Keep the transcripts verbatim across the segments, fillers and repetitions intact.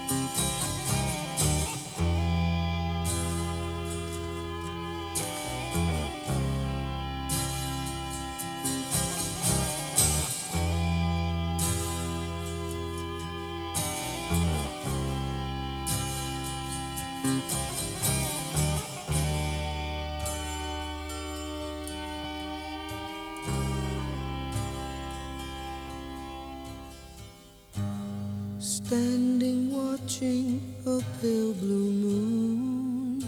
Standing watching a pale blue moon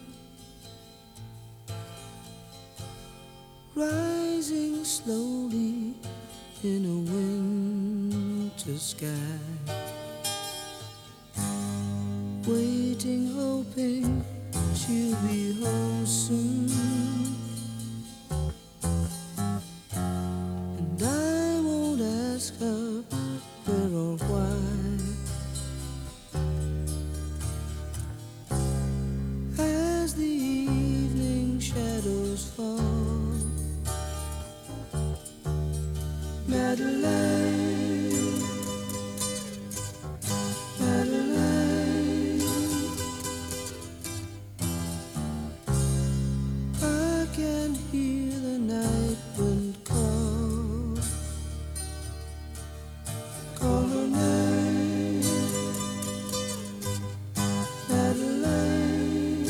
rising slowly in a winter sky, waiting, hoping she'll be home soon. And I won't ask her where or why. As the evening shadows fall, Madeline, Madeline, I can hear the night wind call, call her name, Madeline.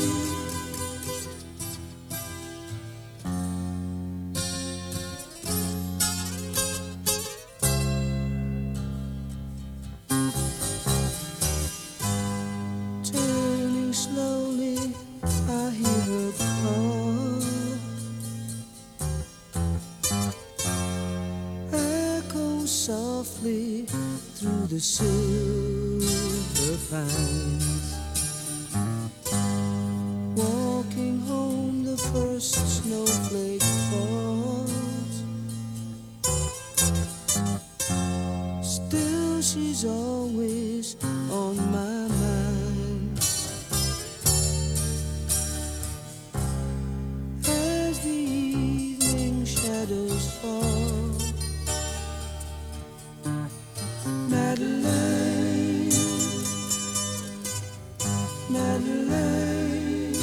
Turning slowly, I hear her call, echo softly through the silver pines. Walking home, the first snowflake falls. Still, she's always on my mind. As the evening shadows fall, Madeline, Madeline,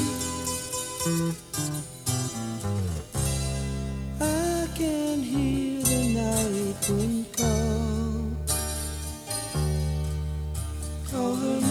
I can hear the night wind call, call her